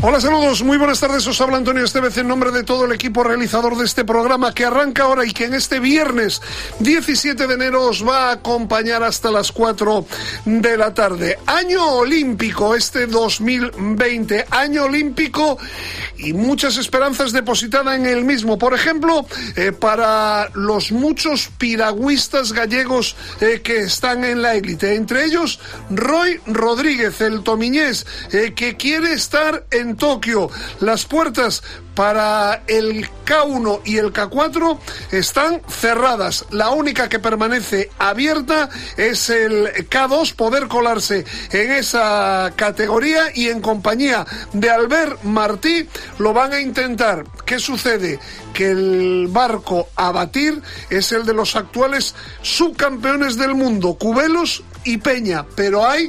Hola, saludos, muy buenas tardes, os habla Antonio Estevez en nombre de todo el equipo realizador de este programa que arranca ahora y que en este viernes 17 de enero os va a acompañar hasta las 4 de la tarde. Año olímpico este 2020, año olímpico y muchas esperanzas depositadas en el mismo. Por ejemplo, para los muchos piragüistas gallegos que están en la élite, entre ellos Roy Rodríguez, el tomiñés, que quiere estar en Tokio. Las puertas para el K1 y el K4 están cerradas. La única que permanece abierta es el K2, poder colarse en esa categoría, y en compañía de Albert Martí lo van a intentar. ¿Qué sucede? Que el barco a batir es el de los actuales subcampeones del mundo, Cubelos y Peña, pero hay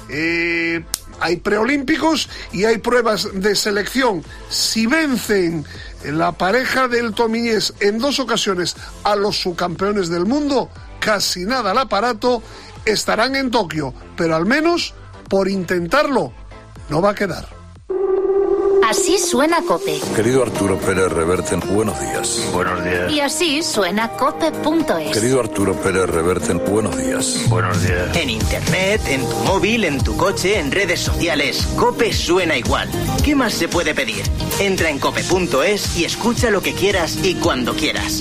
preolímpicos y hay pruebas de selección. Si vencen la pareja del tomiñés en 2 ocasiones a los subcampeones del mundo, casi nada al aparato, estarán en Tokio, pero al menos por intentarlo no va a quedar. Así suena COPE. Querido Arturo Pérez Reverte, buenos días. Buenos días. Y así suena COPE.es. Querido Arturo Pérez Reverte, buenos días. Buenos días. En internet, en tu móvil, en tu coche, en redes sociales, COPE suena igual. ¿Qué más se puede pedir? Entra en COPE.es y escucha lo que quieras y cuando quieras.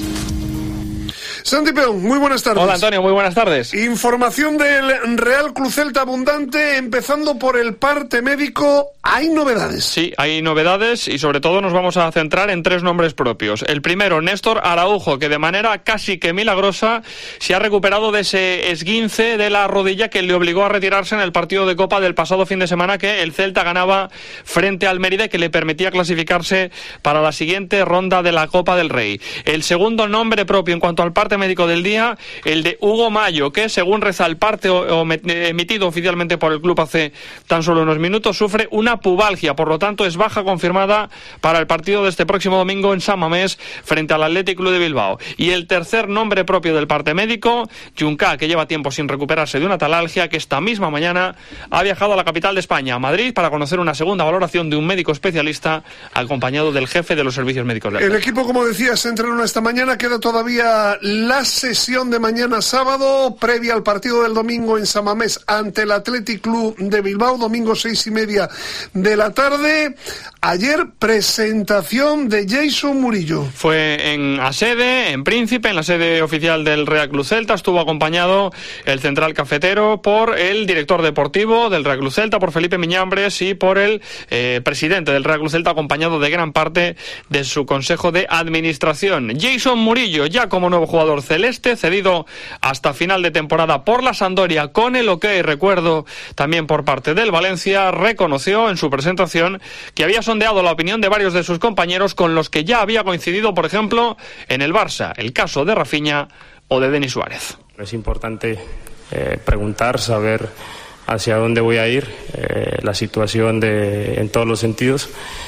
Santi Peón, muy buenas tardes. Hola Antonio, muy buenas tardes. Información del Real Club Celta abundante, empezando por el parte médico. ¿Hay novedades? Sí, hay novedades y sobre todo nos vamos a centrar en 3 nombres propios. El primero, Néstor Araujo, que de manera casi que milagrosa se ha recuperado de ese esguince de la rodilla que le obligó a retirarse en el partido de Copa del pasado fin de semana, que el Celta ganaba frente al Mérida y que le permitía clasificarse para la siguiente ronda de la Copa del Rey. El segundo nombre propio en cuanto al parte médico del día, el de Hugo Mayo, que según reza el parte emitido oficialmente por el club hace tan solo unos minutos, sufre una pubalgia, por lo tanto es baja confirmada para el partido de este próximo domingo en San Mamés frente al Athletic Club de Bilbao. Y el tercer nombre propio del parte médico, Junca, que lleva tiempo sin recuperarse de una talalgia, que esta misma mañana ha viajado a la capital de España, a Madrid, para conocer una segunda valoración de un médico especialista acompañado del jefe de los servicios médicos del El equipo, como decía, se entrenó esta mañana, queda todavía la sesión de mañana sábado, previa al partido del domingo en San Mamés ante el Athletic Club de Bilbao, domingo 6:30 de la tarde. Ayer, presentación de Jason Murillo. Fue en Asede, en Príncipe, en la sede oficial del Real Club Celta. Estuvo acompañado el central cafetero por el director deportivo del Real Club Celta, por Felipe Miñambres, y por el presidente del Real Club Celta, acompañado de gran parte de su consejo de administración. Jason Murillo, ya como nuevo jugador celeste, cedido hasta final de temporada por la Sampdoria con el ok, recuerdo, también por parte del Valencia, reconoció en su presentación que había sondeado la opinión de varios de sus compañeros con los que ya había coincidido, por ejemplo, en el Barça, el caso de Rafinha o de Denis Suárez. Es importante preguntar, saber hacia dónde voy a ir, la situación en todos los sentidos.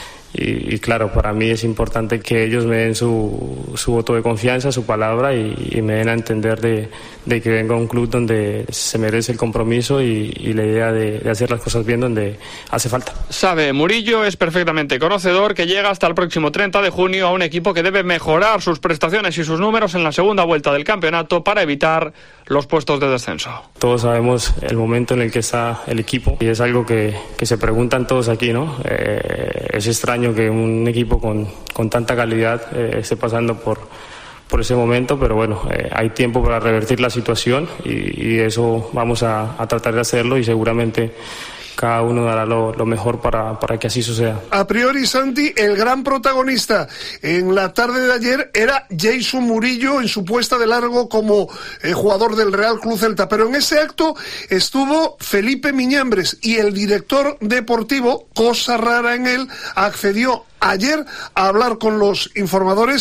Y claro, para mí es importante que ellos me den su voto de confianza, su palabra, y me den a entender de que vengo a un club donde se merece el compromiso y la idea de hacer las cosas bien donde hace falta. Sabe Murillo, es perfectamente conocedor que llega hasta el próximo 30 de junio a un equipo que debe mejorar sus prestaciones y sus números en la segunda vuelta del campeonato para evitar los puestos de descenso. Todos sabemos el momento en el que está el equipo y es algo que se preguntan todos aquí, ¿no? Es extraño que un equipo con tanta calidad esté pasando por ese momento, pero bueno, hay tiempo para revertir la situación y eso vamos a tratar de hacerlo, y seguramente cada uno dará lo mejor para que así suceda. A priori, Santi, el gran protagonista en la tarde de ayer era Jason Murillo en su puesta de largo como jugador del Real Club Celta, pero en ese acto estuvo Felipe Miñambres y el director deportivo, cosa rara en él, accedió ayer a hablar con los informadores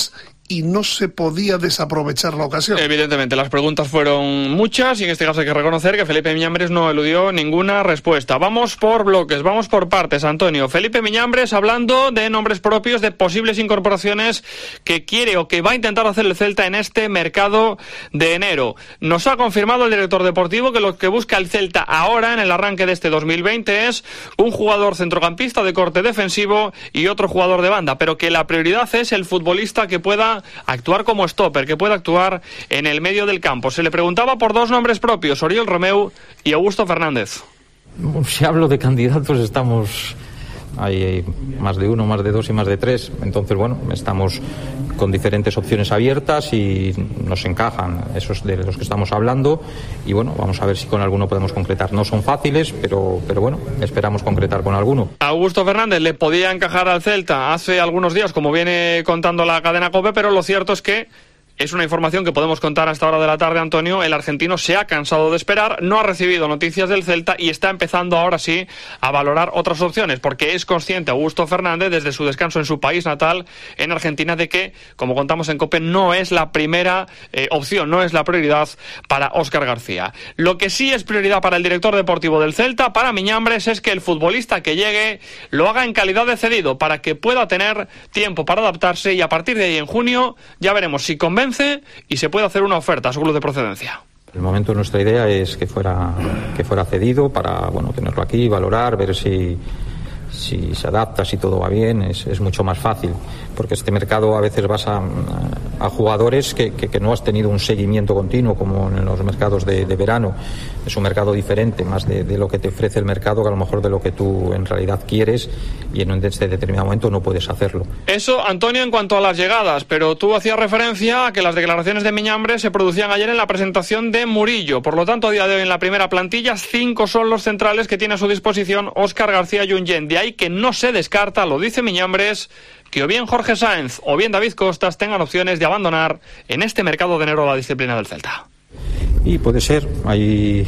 y no se podía desaprovechar la ocasión. Evidentemente, las preguntas fueron muchas y en este caso hay que reconocer que Felipe Miñambres no eludió ninguna respuesta. Vamos por bloques, vamos por partes, Antonio. Felipe Miñambres hablando de nombres propios, de posibles incorporaciones que quiere o que va a intentar hacer el Celta en este mercado de enero. Nos ha confirmado el director deportivo que lo que busca el Celta ahora en el arranque de este 2020 es un jugador centrocampista de corte defensivo y otro jugador de banda, pero que la prioridad es el futbolista que pueda actuar como stopper, que pueda actuar en el medio del campo. Se le preguntaba por dos nombres propios, Oriol Romeu y Augusto Fernández. Si hablo de candidatos, estamos... Hay más de uno, más de dos y más de tres. Entonces, bueno, estamos con diferentes opciones abiertas y nos encajan esos de los que estamos hablando. Y bueno, vamos a ver si con alguno podemos concretar. No son fáciles, pero bueno, esperamos concretar con alguno. Augusto Fernández le podía encajar al Celta hace algunos días, como viene contando la cadena COPE, pero lo cierto es que es una información que podemos contar a esta hora de la tarde, Antonio. El argentino se ha cansado de esperar, no ha recibido noticias del Celta y está empezando ahora sí a valorar otras opciones, porque es consciente Augusto Fernández, desde su descanso en su país natal, en Argentina, de que, como contamos en COPE, no es la primera opción, no es la prioridad para Óscar García. Lo que sí es prioridad para el director deportivo del Celta, para Miñambres, es que el futbolista que llegue lo haga en calidad de cedido, para que pueda tener tiempo para adaptarse y a partir de ahí, en junio, ya veremos si convence y se puede hacer una oferta a su club de procedencia. El momento, nuestra idea es que fuera cedido para, bueno, tenerlo aquí, valorar, ver si se adapta, si todo va bien. Es mucho más fácil, porque este mercado a veces vas a jugadores que no has tenido un seguimiento continuo, como en los mercados de verano. Es un mercado diferente, más de lo que te ofrece el mercado que a lo mejor de lo que tú en realidad quieres, y en este determinado momento no puedes hacerlo. Eso, Antonio, en cuanto a las llegadas, pero tú hacías referencia a que las declaraciones de Miñambres se producían ayer en la presentación de Murillo. Por lo tanto, a día de hoy en la primera plantilla, 5 son los centrales que tiene a su disposición Óscar García Junyent. De ahí que no se descarta, lo dice Miñambres, que o bien Jorge Sáenz o bien David Costas tengan opciones de abandonar en este mercado de enero la disciplina del Celta. Y puede ser, hay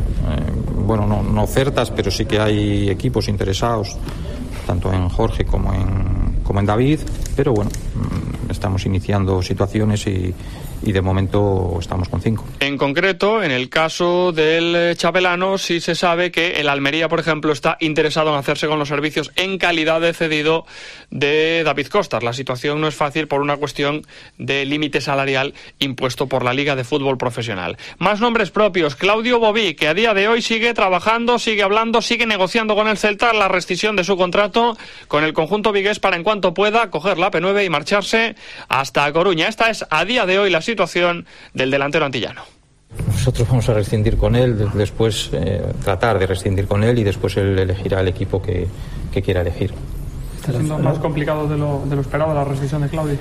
no ofertas, pero sí que hay equipos interesados tanto en Jorge como en David, pero bueno, estamos iniciando situaciones y de momento estamos con 5. En concreto, en el caso del Chapelano, sí se sabe que el Almería, por ejemplo, está interesado en hacerse con los servicios en calidad de cedido de David Costas. La situación no es fácil por una cuestión de límite salarial impuesto por la Liga de Fútbol Profesional. Más nombres propios. Claudio Bobí, que a día de hoy sigue trabajando, sigue hablando, sigue negociando con el Celta la rescisión de su contrato con el conjunto vigués para, en cuanto pueda, coger la P9 y marcharse hasta Coruña. Esta es a día de hoy la situación del delantero antillano. Nosotros vamos a rescindir con él, después tratar de rescindir con él y después él elegirá el equipo que quiera elegir. ¿Está siendo más complicado de lo esperado la rescisión de Claudio?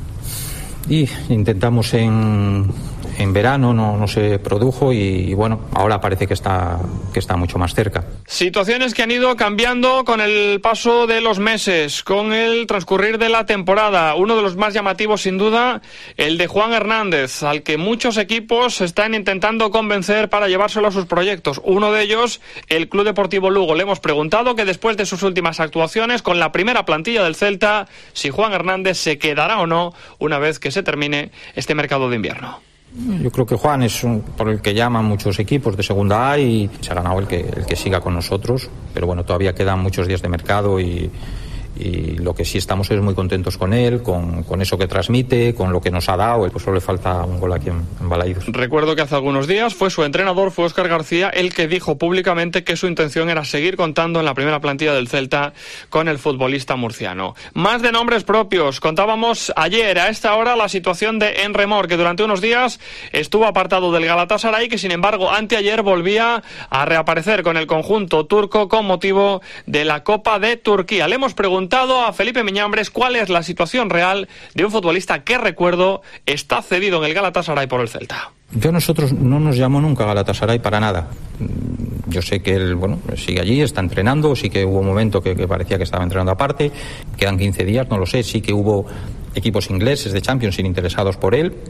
Y intentamos en verano, no se produjo y bueno, ahora parece que está mucho más cerca. Situaciones que han ido cambiando con el paso de los meses, con el transcurrir de la temporada. Uno de los más llamativos, sin duda, el de Juan Hernández, al que muchos equipos están intentando convencer para llevárselo a sus proyectos. Uno de ellos, el Club Deportivo Lugo. Le hemos preguntado que después de sus últimas actuaciones con la primera plantilla del Celta, si Juan Hernández se quedará o no una vez que se termine este mercado de invierno. Yo creo que Juan es por el que llaman muchos equipos de segunda A y se ha ganado el que siga con nosotros, pero bueno, todavía quedan muchos días de mercado y lo que sí estamos es muy contentos con él, con eso que transmite, con lo que nos ha dado. Pues solo le falta un gol aquí en Balaídos. Recuerdo que hace algunos días fue su entrenador, fue Óscar García, el que dijo públicamente que su intención era seguir contando en la primera plantilla del Celta con el futbolista murciano. Más de nombres propios. Contábamos ayer a esta hora la situación de Emre Mor, que durante unos días estuvo apartado del Galatasaray, que sin embargo anteayer volvía a reaparecer con el conjunto turco con motivo de la Copa de Turquía. Le hemos preguntado a Felipe Miñambres cuál es la situación real de un futbolista que, recuerdo, está cedido en el Galatasaray por el Celta. Yo a nosotros no nos llamó nunca Galatasaray para nada. Yo sé que él, sigue allí, está entrenando, sí que hubo un momento que parecía que estaba entrenando aparte, quedan 15 días, no lo sé, sí que hubo equipos ingleses de Champions interesados por él,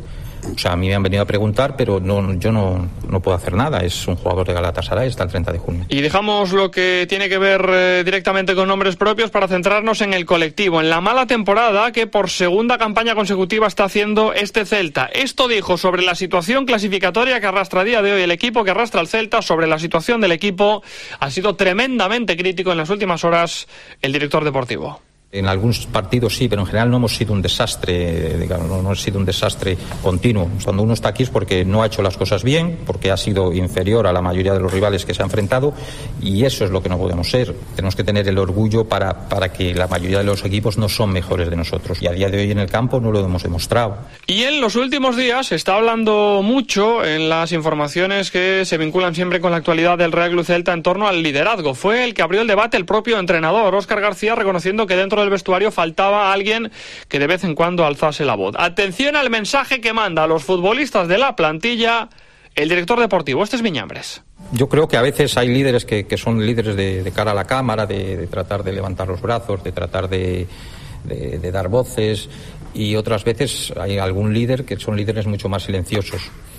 O sea, a mí me han venido a preguntar, pero yo no puedo hacer nada. Es un jugador de Galatasaray, está el 30 de junio. Y dejamos lo que tiene que ver directamente con nombres propios para centrarnos en el colectivo, en la mala temporada que por segunda campaña consecutiva está haciendo este Celta. Esto dijo sobre la situación clasificatoria que arrastra a día de hoy el equipo, que arrastra al Celta, sobre la situación del equipo. Ha sido tremendamente crítico en las últimas horas el director deportivo. En algunos partidos sí, pero en general no hemos sido un desastre, digamos, no hemos sido un desastre continuo. Cuando uno está aquí es porque no ha hecho las cosas bien, porque ha sido inferior a la mayoría de los rivales que se ha enfrentado, y eso es lo que no podemos ser. Tenemos que tener el orgullo para que la mayoría de los equipos no son mejores de nosotros, y a día de hoy en el campo no lo hemos demostrado. Y en los últimos días se está hablando mucho en las informaciones que se vinculan siempre con la actualidad del Real Club Celta en torno al liderazgo. Fue el que abrió el debate el propio entrenador, Óscar García, reconociendo que dentro del vestuario faltaba alguien que de vez en cuando alzase la voz. Atención al mensaje que manda a los futbolistas de la plantilla el director deportivo. Este es Miñambres. Yo creo que a veces hay líderes que son líderes de cara a la cámara, de tratar de levantar los brazos, de tratar de dar voces, y otras veces hay algún líder que son líderes mucho más silenciosos.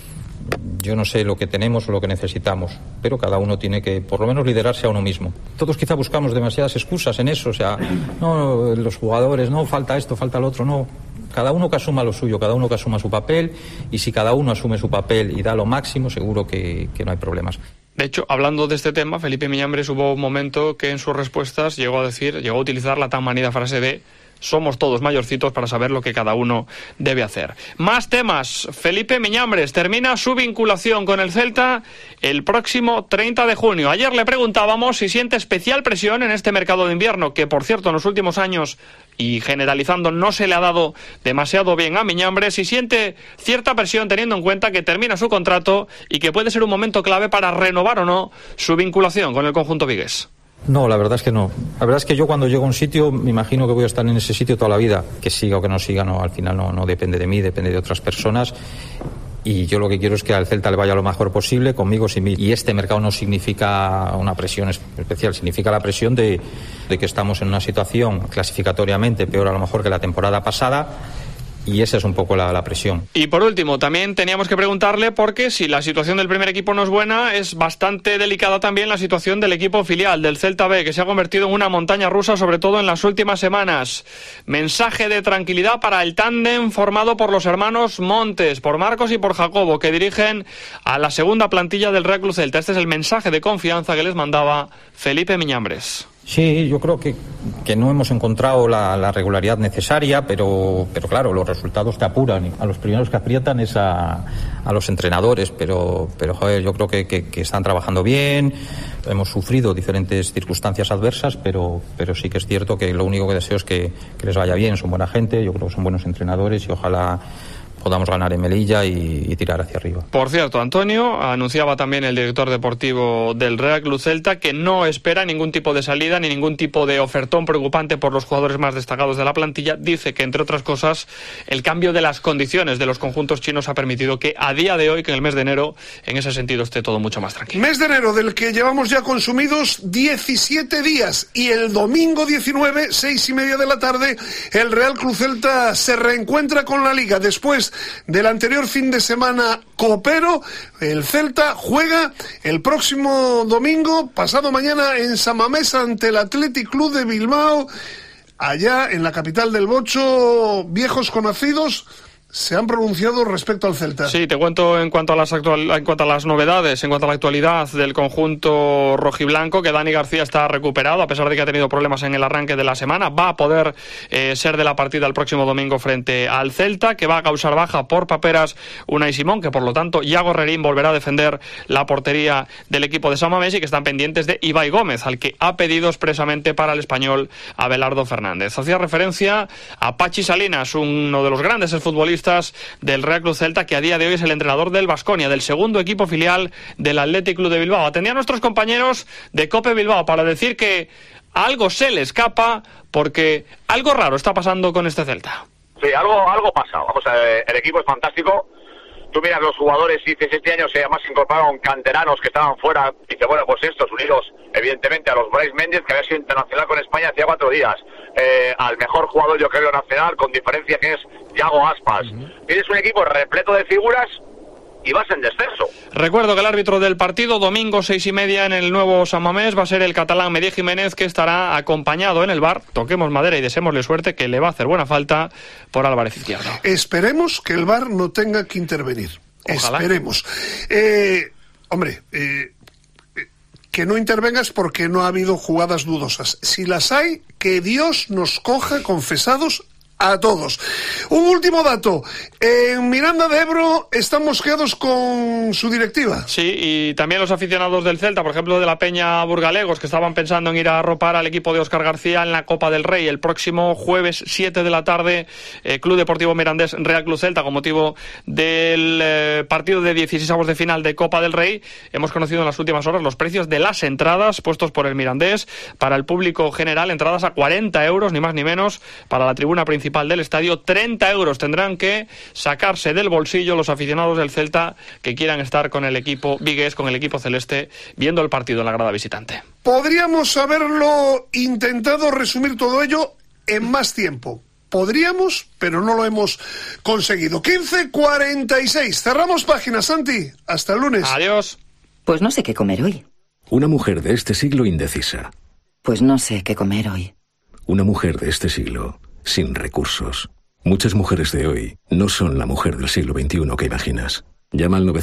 Yo no sé lo que tenemos o lo que necesitamos, pero cada uno tiene que, por lo menos, liderarse a uno mismo. Todos quizá buscamos demasiadas excusas en eso, o sea, no, los jugadores, no, falta esto, falta lo otro, no. Cada uno que asuma lo suyo, cada uno que asuma su papel, y si cada uno asume su papel y da lo máximo, seguro que no hay problemas. De hecho, hablando de este tema, Felipe Miñambres hubo un momento que en sus respuestas llegó a utilizar la tan manida frase de somos todos mayorcitos para saber lo que cada uno debe hacer. Más temas. Felipe Miñambres termina su vinculación con el Celta el próximo 30 de junio. Ayer le preguntábamos si siente especial presión en este mercado de invierno, que por cierto en los últimos años y generalizando no se le ha dado demasiado bien a Miñambres, si siente cierta presión teniendo en cuenta que termina su contrato y que puede ser un momento clave para renovar o no su vinculación con el conjunto vigués. No, la verdad es que no. La verdad es que yo cuando llego a un sitio me imagino que voy a estar en ese sitio toda la vida. Que siga o que no siga, no, al final no depende de mí, depende de otras personas. Y yo lo que quiero es que al Celta le vaya lo mejor posible, conmigo, sin mí. Y este mercado no significa una presión especial, significa la presión de que estamos en una situación clasificatoriamente peor a lo mejor que la temporada pasada. Y esa es un poco la presión. Y por último, también teníamos que preguntarle, porque si la situación del primer equipo no es buena, es bastante delicada también la situación del equipo filial, del Celta B, que se ha convertido en una montaña rusa, sobre todo en las últimas semanas. Mensaje de tranquilidad para el tándem formado por los hermanos Montes, por Marcos y por Jacobo, que dirigen a la segunda plantilla del Real Club Celta. Este es el mensaje de confianza que les mandaba Felipe Miñambres. Sí, yo creo que no hemos encontrado la regularidad necesaria, pero claro, los resultados te apuran. A los primeros que aprietan es a los entrenadores, pero joder, yo creo que están trabajando bien. Hemos sufrido diferentes circunstancias adversas, pero sí que es cierto que lo único que deseo es que les vaya bien. Son buena gente, yo creo que son buenos entrenadores y ojalá podamos ganar en Melilla y tirar hacia arriba. Por cierto, Antonio, anunciaba también el director deportivo del Real Club Celta que no espera ningún tipo de salida ni ningún tipo de ofertón preocupante por los jugadores más destacados de la plantilla. Dice que, entre otras cosas, el cambio de las condiciones de los conjuntos chinos ha permitido que a día de hoy, que en el mes de enero, en ese sentido esté todo mucho más tranquilo. Mes de enero del que llevamos ya consumidos 17 días, y el domingo 19, 6:30 de la tarde, el Real Club Celta se reencuentra con la Liga. Después del anterior fin de semana copero, el Celta juega el próximo domingo, pasado mañana, en San Mamés ante el Athletic Club de Bilbao. Allá en la capital del Bocho, viejos conocidos se han pronunciado respecto al Celta. Sí, te cuento en cuanto a las novedades, en cuanto a la actualidad del conjunto rojiblanco, que Dani García está recuperado, a pesar de que ha tenido problemas en el arranque de la semana. Va a poder ser de la partida el próximo domingo frente al Celta, que va a causar baja por paperas Unai Simón, que por lo tanto Iago Rerín volverá a defender la portería del equipo de San Mamés, y que están pendientes de Ibai Gómez, al que ha pedido expresamente para el español Abelardo Fernández. Hacía referencia a Pachi Salinas, uno de los grandes futbolistas del Real Club Celta, que a día de hoy es el entrenador del Baskonia, del segundo equipo filial del Athletic Club de Bilbao. Atendía a nuestros compañeros de COPE Bilbao para decir que algo se le escapa, porque algo raro está pasando con este Celta. Sí, algo pasa. Vamos a ver, el equipo es fantástico. Tú miras los jugadores, y dices, este año se además incorporaron canteranos que estaban fuera. Dice, bueno, pues estos unidos, evidentemente, a los Brais Méndez, que había sido internacional con España hacía 4 días. Al mejor jugador, yo creo, nacional, con diferencia, que es Yago Aspas. Tienes un equipo repleto de figuras y vas en descenso. Recuerdo que el árbitro del partido, domingo 6:30 en el nuevo San Mamés, va a ser el catalán Medi Jiménez, que estará acompañado en el VAR, toquemos madera y deseémosle suerte, que le va a hacer buena falta, por Álvarez Izquierdo. Esperemos que el VAR no tenga que intervenir. Ojalá. Esperemos. Que no intervengas porque no ha habido jugadas dudosas. Si las hay, que Dios nos coja confesados a todos. Un último dato. En Miranda de Ebro están mosqueados con su directiva. Sí, y también los aficionados del Celta, por ejemplo de la Peña Burgalegos, que estaban pensando en ir a arropar al equipo de Óscar García en la Copa del Rey el próximo jueves 7 de la tarde, Club Deportivo Mirandés Real Club Celta, con motivo del partido de 16avos de final de Copa del Rey. Hemos conocido en las últimas horas los precios de las entradas puestos por el Mirandés para el público general, entradas a 40 euros, ni más ni menos, para la tribuna principal del estadio. 30 euros tendrán que sacarse del bolsillo los aficionados del Celta que quieran estar con el equipo vigués, con el equipo celeste, viendo el partido en la grada visitante. Podríamos haberlo intentado resumir todo ello en más tiempo. Podríamos, pero no lo hemos conseguido. 15:46. Cerramos páginas, Santi. Hasta el lunes. Adiós. Pues no sé qué comer hoy. Una mujer de este siglo indecisa. Pues no sé qué comer hoy. Una mujer de este siglo sin recursos. Muchas mujeres de hoy no son la mujer del siglo XXI que imaginas. Llama al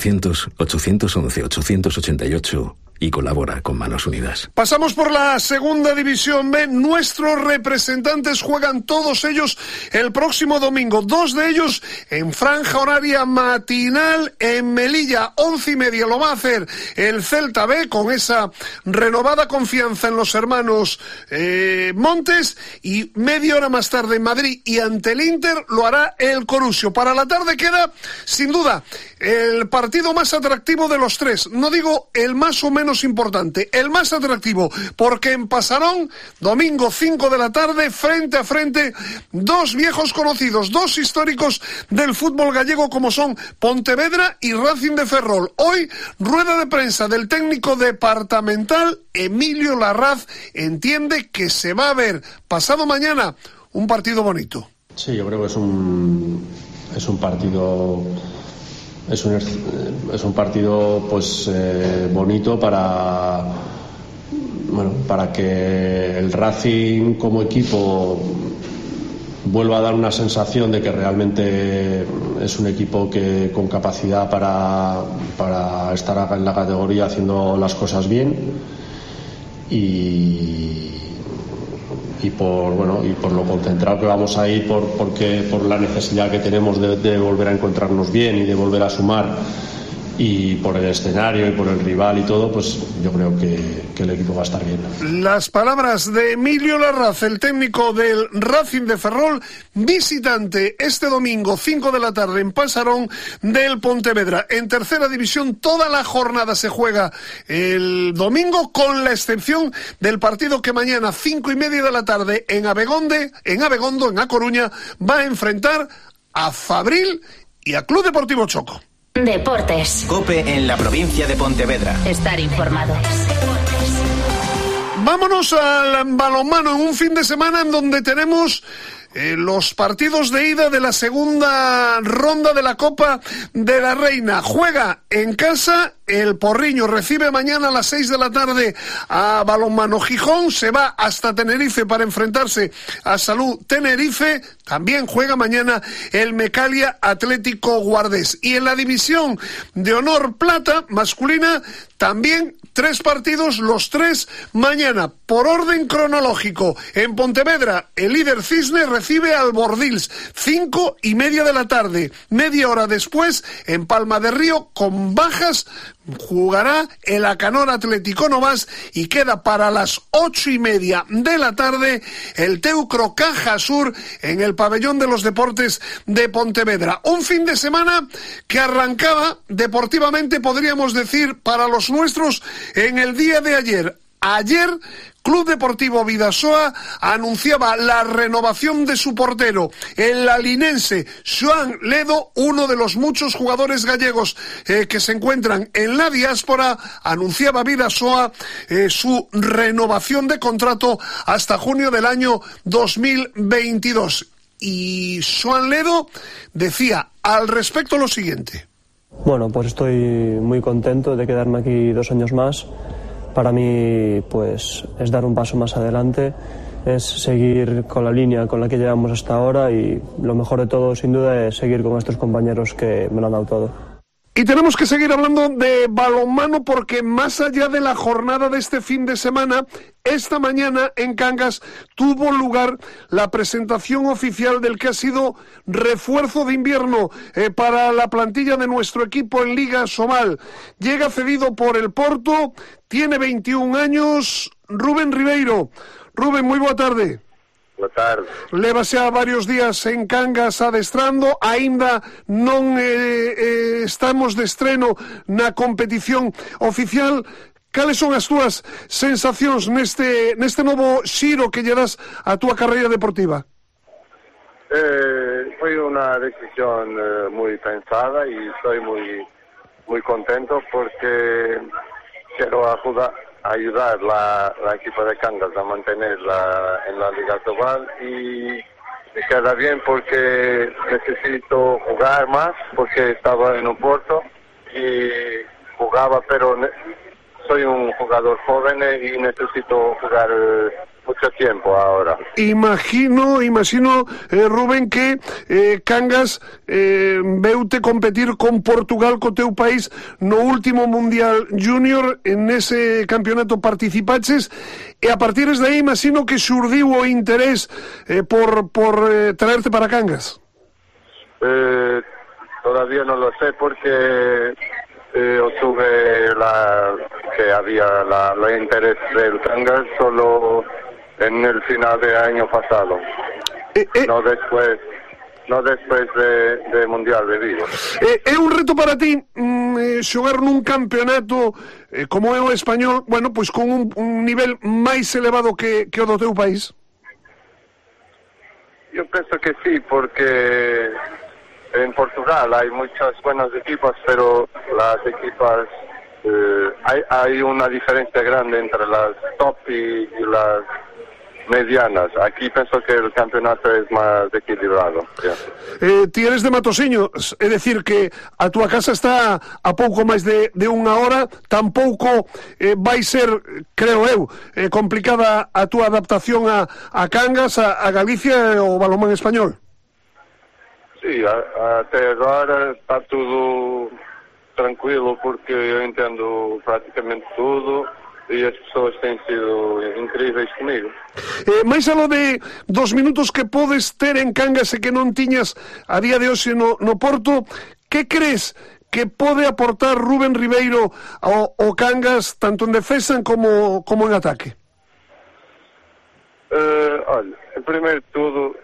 900-811-888 y colabora con Manos Unidas. Pasamos por la segunda división B. Nuestros representantes juegan todos ellos el próximo domingo. 2 de ellos en franja horaria matinal en Melilla. 11:30 lo va a hacer el Celta B con esa renovada confianza en los hermanos Montes, y media hora más tarde en Madrid y ante el Inter lo hará el Corusio. Para la tarde queda, sin duda, el partido más atractivo de los tres. No digo el más o menos importante, el más atractivo, porque en Pasarón, domingo 5 de la tarde, frente a frente, 2 viejos conocidos, 2 históricos del fútbol gallego como son Pontevedra y Racing de Ferrol. Hoy, rueda de prensa del técnico departamental Emilio Larraz. Entiende que se va a ver pasado mañana un partido bonito. Sí, yo creo que es un partido. Es un partido pues bonito para que el Racing como equipo vuelva a dar una sensación de que realmente es un equipo que con capacidad para estar en la categoría haciendo las cosas bien y por lo concentrado que vamos a ir por la necesidad que tenemos de volver a encontrarnos bien y de volver a sumar, y por el escenario y por el rival y todo, pues yo creo que el equipo va a estar bien. Las palabras de Emilio Larraz, el técnico del Racing de Ferrol, visitante este domingo 5 de la tarde en Pasarón del Pontevedra. En tercera división toda la jornada se juega el domingo, con la excepción del partido que mañana 5:30 de la tarde en Abegondo, en A Coruña, va a enfrentar a Fabril y a Club Deportivo Choco. Deportes. COPE en la provincia de Pontevedra. Estar informado. Vámonos al balonmano en un fin de semana en donde tenemos los partidos de ida de la segunda ronda de la Copa de la Reina. Juega en casa el Porriño, recibe mañana a las 6 de la tarde a Balonmano Gijón, se va hasta Tenerife para enfrentarse a Salud Tenerife. También juega mañana el Mecalia Atlético Guardés. Y en la división de honor plata masculina también 3 partidos, los 3 mañana. Por orden cronológico, en Pontevedra el líder Cisne recibe al Bordils, 5:30 de la tarde. Media hora después, en Palma de Río, con bajas, jugará el Acanor Atlético Novas, y queda para las 8:30 de la tarde el Teucro Caja Sur en el Pabellón de los Deportes de Pontevedra. Un fin de semana que arrancaba deportivamente, podríamos decir, para los nuestros en el día de ayer. Ayer, Club Deportivo Bidasoa anunciaba la renovación de su portero, el alinense Joan Ledo, uno de los muchos jugadores gallegos que se encuentran en la diáspora. Anunciaba Bidasoa su renovación de contrato hasta junio del año 2022. y Joan Ledo decía al respecto lo siguiente. Bueno, pues estoy muy contento de quedarme aquí 2 años más. Para mí, pues, es dar un paso más adelante, es seguir con la línea con la que llevamos hasta ahora y lo mejor de todo, sin duda, es seguir con estos compañeros que me lo han dado todo. Y tenemos que seguir hablando de balonmano porque más allá de la jornada de este fin de semana, esta mañana en Cangas tuvo lugar la presentación oficial del que ha sido refuerzo de invierno para la plantilla de nuestro equipo en Liga Sobal. Llega cedido por el Porto, tiene 21 años, Rubén Ribeiro. Rubén, moi boa tarde. Boa tarde. Lévase a varios días en Cangas adestrando, aínda non estamos de estreno na competición oficial. Cales son as túas sensacións neste novo xiro que lle das a túa carreira deportiva? Foi unha decisión moi pensada e estou moi contento porque quero ayudar la equipa de Cangas a mantenerla en la Liga Sobal y me queda bien porque necesito jugar más porque estaba en Oporto y jugaba, pero soy un jugador joven y necesito jugar mucho tiempo ahora. Imagino, Rubén, que Cangas veute competir con Portugal, co teu país, no último Mundial Junior, en ese campeonato participaches, e a partir de aí imagino que xurdiu o interés por traerte para Cangas. Todavía no lo sé porque obtuve que había la interés del Cangas solo en el final del año pasado, no después de Mundial de Vigo. É un reto para ti xogar nun campeonato como é o español, bueno, pois con un nivel máis elevado que o do teu país? Yo pienso que sí, porque en Portugal hay muchas buenas equipas, pero las equipas hay una diferencia grande entre las top y las medianas. Aquí pienso que el campeonato es más equilibrado. Ti eres de Matosiño, é decir que a túa casa está a pouco máis de unha hora, tampouco vai ser, creo eu, complicada a túa adaptación a Cangas, a Galicia e o balonmán español. Sí, até agora está tudo tranquilo porque eu entendo praticamente tudo e as pessoas têm sido incríveis comigo. Mais algo dos minutos que podes ter en Cangas e que non tiñas a día de hoxe no Porto, que crees que pode aportar Rubén Ribeiro ao Cangas tanto en defensa como en ataque? Olha, en primeiro de tudo,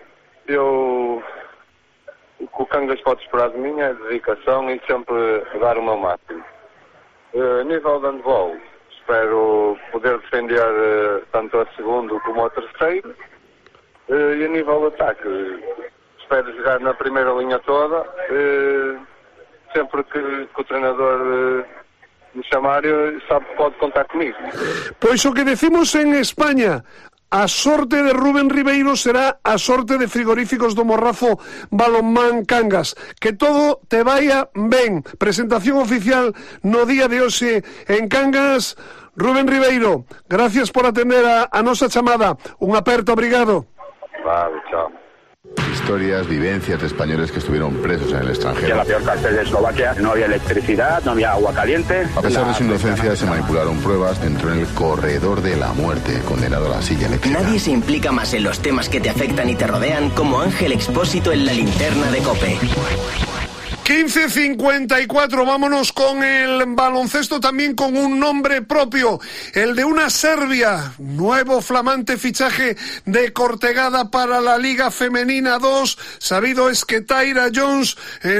o que o Cangas pode esperar de mim é dedicação e sempre dar o meu máximo. A nível de handball, espero poder defender tanto a segundo como a terceiro. E a nível de ataque, espero jogar na primeira linha toda. Sempre que o treinador me chamar, sabe que pode contar comigo. Pois o que decimos en España, a sorte de Rubén Ribeiro será a sorte de Frigoríficos do Morrazo Balonmán Cangas. Que todo te vaya ben. Presentación oficial no día de hoxe en Cangas. Rubén Ribeiro, gracias por atender a nosa chamada. Un aperto, obrigado. Vale, chao. Historias, vivencias de españoles que estuvieron presos en el extranjero. En la peor cárcel de Eslovaquia no había electricidad, no había agua caliente. A pesar de su inocencia, se manipularon pruebas, entró en el corredor de la muerte, condenado a la silla eléctrica. Nadie se implica más en los temas que te afectan y te rodean como Ángel Expósito en La Linterna de COPE. 15:54, vámonos con el baloncesto, también con un nombre propio, el de una Serbia, nuevo flamante fichaje de Cortegada para la Liga Femenina 2. Sabido es que Tyra Jones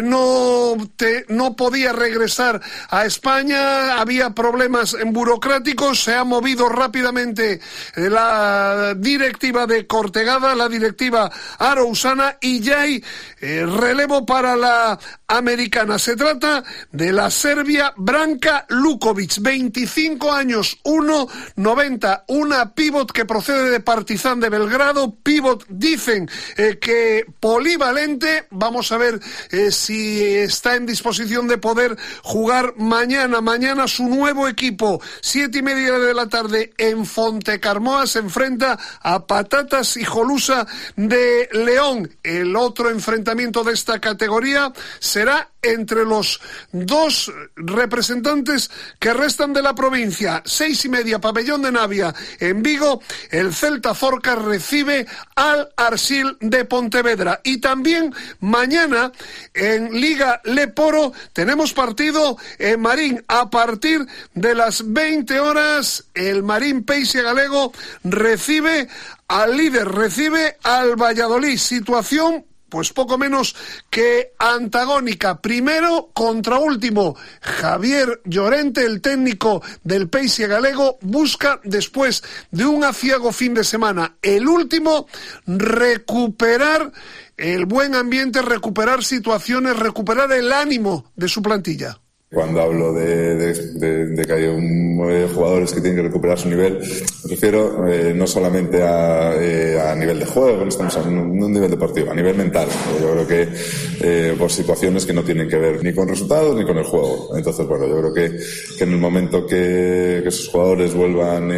no podía regresar a España, había problemas burocráticos, se ha movido rápidamente la directiva de Cortegada, la directiva Arousana, y ya hay relevo para la americana. Se trata de la serbia Branka Lukovic, 25 años, 1,90, una pívot que procede de Partizan de Belgrado, pívot dicen que polivalente. Vamos a ver si está en disposición de poder jugar mañana su nuevo equipo, 7:30 de la tarde en Fontecarmoa, se enfrenta a Patatas y Jolusa de León. El otro enfrentamiento de esta categoría será entre los dos representantes que restan de la provincia. 6:30, Pabellón de Navia, en Vigo, el Celta Zorca recibe al Arsil de Pontevedra. Y también mañana en Liga Leporo tenemos partido en Marín. A partir de las 20 horas, el Marín Peixe Galego recibe al líder, recibe al Valladolid. Situación pues poco menos que antagónica. Primero contra último. Javier Llorente, el técnico del Peixe Galego, busca, después de un aciago fin de semana, el último, recuperar el buen ambiente, recuperar situaciones, recuperar el ánimo de su plantilla. Cuando hablo de que hay jugadores que tienen que recuperar su nivel, me refiero no solamente a nivel de juego, no estamos hablando de un nivel deportivo, a nivel mental. Yo creo que por situaciones que no tienen que ver ni con resultados ni con el juego. Entonces, bueno, yo creo que en el momento que esos jugadores vuelvan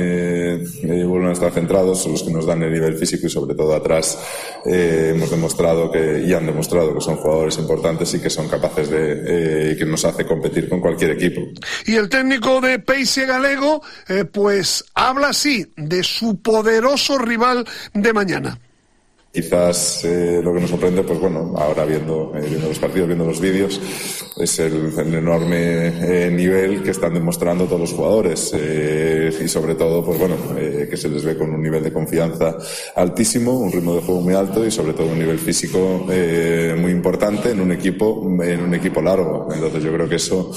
a estar centrados, son los que nos dan el nivel físico y sobre todo atrás hemos demostrado y han demostrado que son jugadores importantes y que son capaces y que nos hace competir con cualquier equipo. Y el técnico de Peixe Galego pues habla así de su poderoso rival de mañana. Quizás lo que nos sorprende, pues bueno, ahora viendo los partidos, viendo los vídeos, es el enorme nivel que están demostrando todos los jugadores y sobre todo, pues bueno, que se les ve con un nivel de confianza altísimo, un ritmo de juego muy alto y sobre todo un nivel físico muy importante en un equipo largo. Entonces yo creo que eso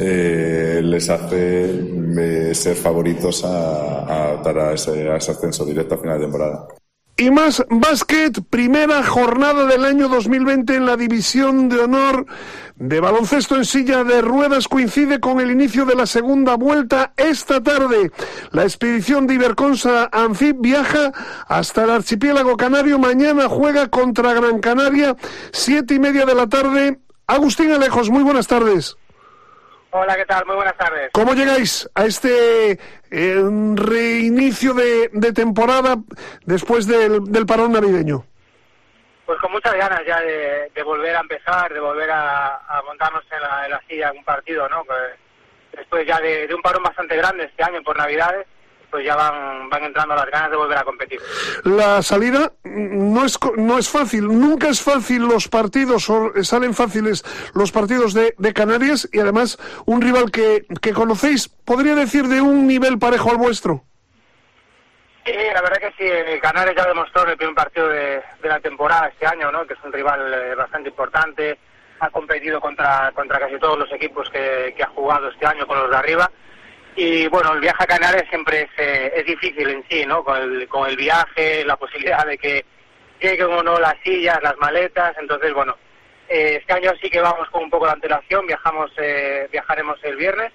les hace ser favoritos a optar a ese ascenso directo a final de temporada. Y más básquet, primera jornada del año 2020 en la división de honor de baloncesto en silla de ruedas, coincide con el inicio de la segunda vuelta esta tarde. La expedición de Iberconsa Anfib viaja hasta el archipiélago canario, mañana juega contra Gran Canaria, 7:30 de la tarde. Agustín Alejos, muy buenas tardes. Hola, ¿qué tal? Muy buenas tardes. ¿Cómo llegáis a este reinicio de temporada después del parón navideño? Pues con muchas ganas ya de volver a empezar, de volver a montarnos en la silla un partido, ¿no? Pues después ya de un parón bastante grande este año por Navidades, pues ya van entrando las ganas de volver a competir. La salida no es fácil, nunca es fácil los partidos, o salen fáciles los partidos de Canarias, y además un rival que conocéis, podría decir, de un nivel parejo al vuestro. Sí, la verdad que sí, Canarias ya demostró en el primer partido de la temporada este año, ¿no? Que es un rival bastante importante, ha competido contra casi todos los equipos que ha jugado este año con los de arriba. Y bueno, el viaje a Canarias siempre es difícil en sí, ¿no? Con el viaje, la posibilidad de que lleguen o no las sillas, las maletas. Entonces, bueno, este año sí que vamos con un poco de antelación, viajaremos el viernes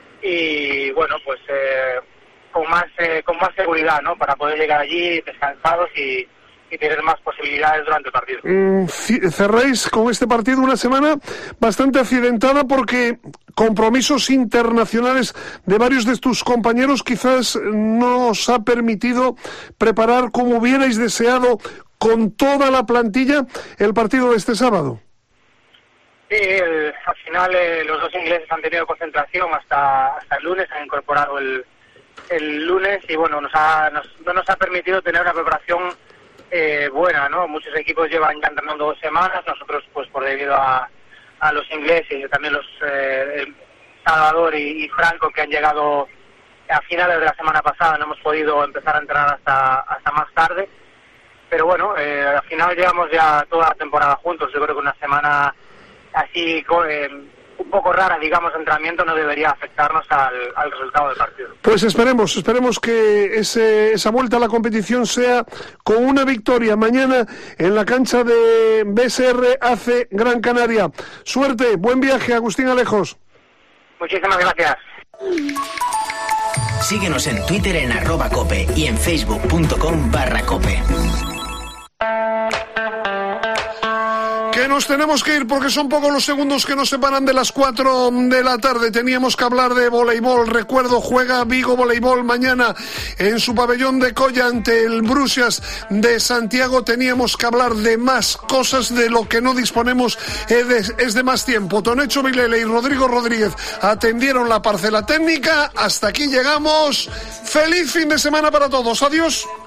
y bueno, pues con más seguridad, ¿no? Para poder llegar allí descansados y tener más posibilidades durante el partido. Cerráis con este partido una semana bastante accidentada porque compromisos internacionales de varios de tus compañeros quizás no os ha permitido preparar como hubierais deseado con toda la plantilla el partido de este sábado. Sí, al final los dos ingleses han tenido concentración hasta el lunes, han incorporado el lunes y bueno, no nos ha permitido tener una preparación buena, ¿no? Muchos equipos llevan ya entrenando 2 semanas, nosotros pues por debido a los ingleses y también los Salvador y Franco, que han llegado a finales de la semana pasada, no hemos podido empezar a entrenar hasta más tarde, pero bueno, al final llevamos ya toda la temporada juntos. Yo creo que una semana así un poco rara, digamos, de entrenamiento, no debería afectarnos al resultado del partido. Pues esperemos que esa vuelta a la competición sea con una victoria mañana en la cancha de BSR AC Gran Canaria. Suerte, buen viaje, Agustín Alejos. Muchísimas gracias. Síguenos en Twitter en @cope y en facebook.com/cope. Que nos tenemos que ir porque son pocos los segundos que nos separan de las 4 de la tarde. Teníamos que hablar de voleibol. Recuerdo, juega Vigo Voleibol mañana en su pabellón de Colla ante el Bruxias de Santiago. Teníamos que hablar de más cosas, de lo que no disponemos es de más tiempo. Tonecho Vilele y Rodrigo Rodríguez atendieron la parcela técnica. Hasta aquí llegamos. Feliz fin de semana para todos. Adiós.